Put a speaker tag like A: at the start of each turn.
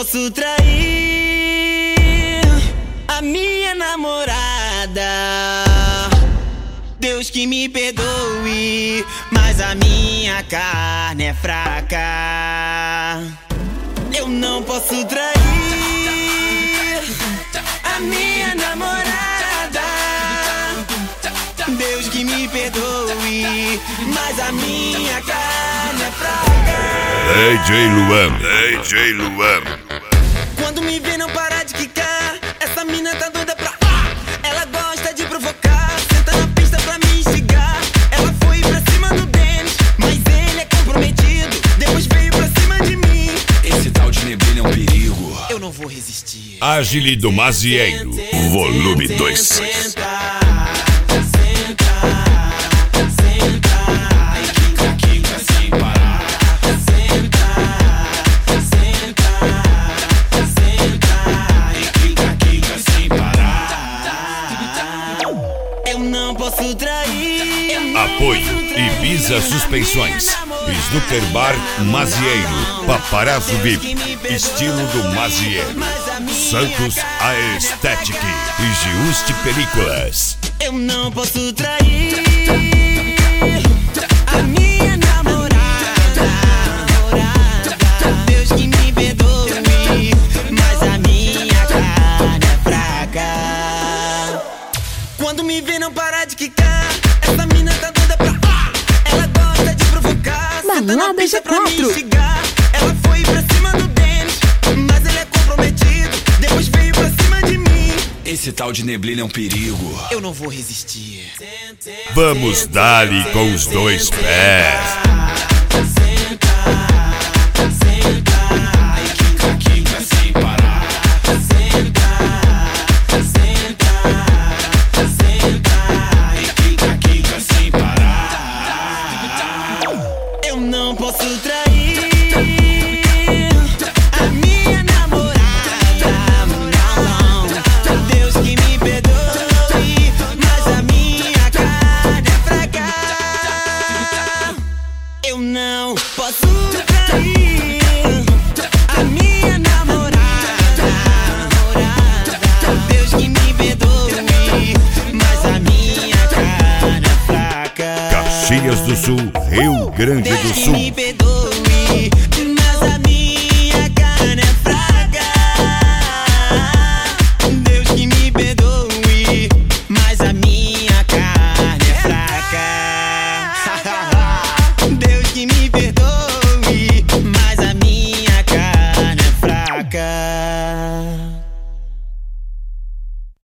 A: posso trair a minha namorada. Deus que me perdoe, mas a minha carne é fraca. Eu não posso trair a minha namorada. Deus que me perdoe, mas a minha carne é fraca.
B: DJ Luan.
A: Quando me vê não para de quicar, essa mina tá doida pra ela gosta de provocar, senta na pista pra me instigar. Ela foi pra cima do Dennis, mas ele é comprometido, depois veio pra cima de mim.
C: Esse tal de neblina é um perigo,
A: eu não vou resistir.
B: Agile do Mazieiro, volume 2. Apoio Ibiza Suspensões, Snooker Bar Mazieiro, Paparazzo VIP, estilo do Mazieiro, Santos Aesthetic e Giusti Películas.
A: Eu não posso trair a minha namorada. Deus que me perdoe, mas a minha carne é fraca. Quando me vê não para de quicar, essa mina tá doida pra ela gosta de provocar, senta na pista pra me instigar. Ela foi pra cima do Dennis, mas ele é comprometido, depois veio pra cima de mim.
C: esse tal de neblina é um perigo,
A: eu não vou resistir.
B: Vamos dar-lhe com os dois pés.
A: Eu não posso trair a minha namorada. Deus que me perdoe, mas a minha carne é fraca. Eu não posso trair a minha namorada. Deus que me perdoe, mas a minha carne é fraca.
B: Caxias do Sul, Rio Grande do
A: Deus que
B: Sul.
A: me perdoe, mas a minha carne é fraca. Deus que me perdoe, mas a minha carne é fraca. Deus que me perdoe.